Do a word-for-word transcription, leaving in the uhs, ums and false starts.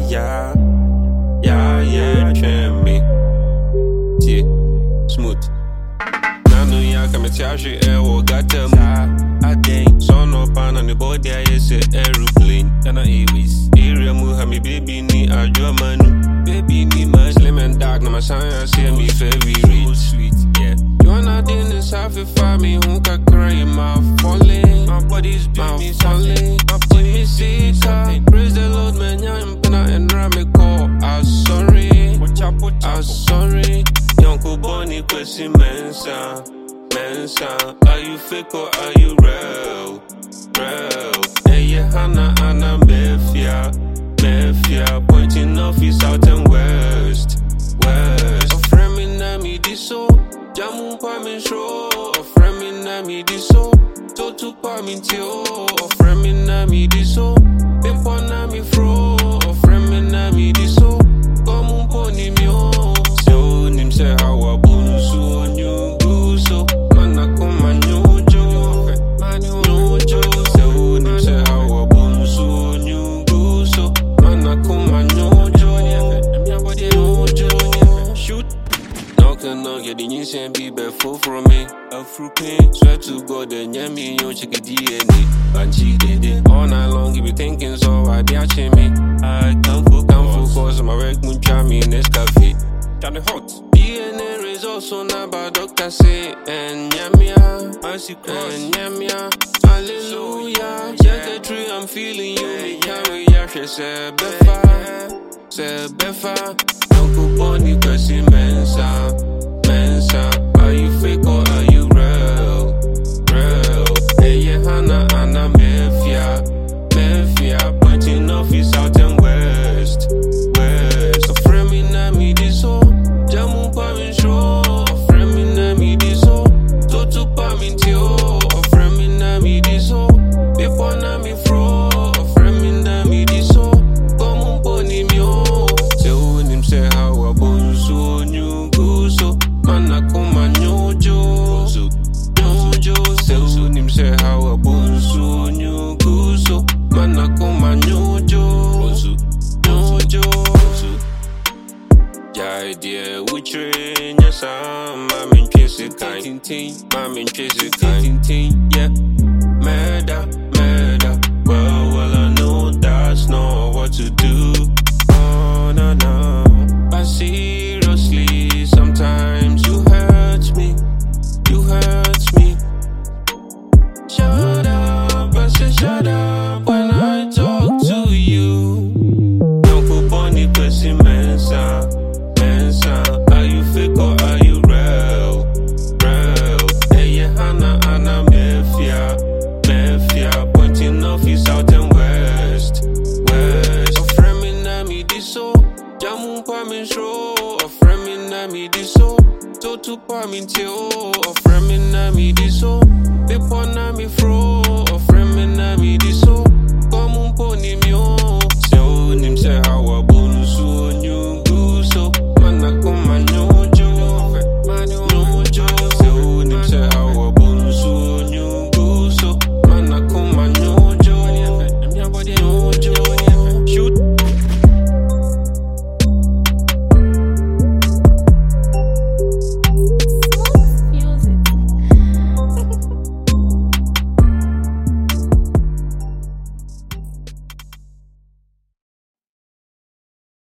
yeah, yeah, yeah, trim me. Yeah, smooth. Nanu ya kame tiashi ewo gatem. I think son up on the body I is a aeroplane. Kana Airways. Area mu ha me baby ni ajo manu. Baby ni man slim and dark na my shine see me favorite. Sweet, yeah. You wanna dance half if I me who can cry my falling. My body's doing me falling. My body sick. Praise the Lord man, I'm gonna and me call. I'm sorry. I'm sorry. Yonko Bonnie question mensa. Mensa. Are you fake or are you real? Real. Hey yeah, Hannah, Anna, Mafia. Mafia. Pointing off his south and west. West. A friend me na me diso. Jamu pa me show. A friend me na me diso. Totu pa me tio. A friend me na me diso. Pepo na me fro. A friend me na me diso. Komu poni mio. So nim se hawa bunsu onyu guso. Mana kuma nyojo. Nyojo. So nim se hawa bunsu onyu guso. Mana kuma nyojo. Nyojo. Shoot. Knockin' on, yeah, the news and be full from me. A fruit pain, swear to God, the yummy, yo, check a D N A. Banchi did it all night long, you be thinking, so I be watching me. I come for, come for, cause my work, moon, charm me in this cafe. Down the hot. D N A results so now, but doctor say, and yamia, I see, and yamia, hallelujah. Check the tree, I'm feeling you, me carry, yeah, she said, Befa, said, Befa. Uncle Bonnie, question mensa, mensa. Are you fake or are you real? Real. Hey, yeah, Hannah, Anna, Mafia, Mafia. Pointing off his south and west, west. A friend me na me diso, Jamu pa me show. A friend me na me diso, Totu pa me tio. A friend me na me diso, Pepo na me fro. A friend me na me diso, Komu poni mio. Say how a bonzo new guso. Mana kuma nyojo. Nyojo. Say nim say how a bonzo new guso. Mana kuma nyojo. Nyojo. Yeah, dear, we train your son. I'm interested, kind. I'm interested, kind. Yeah, murder, murder. Well, well, I know that's not what to do. Oh, no, no. But seriously, sometimes you hurt me. You hurt me. Shut up, I say shut up when I talk to you. Uncle Bonnie, question mensa, mensa. Are you fake or are you real? Real. Hey, yeah, Hannah, Anna, Mafia, Mafia. Pointing off his south and west, west. A friend me na me diso. Jamu pa me show. A friend me na me diso. Totu pa me tio.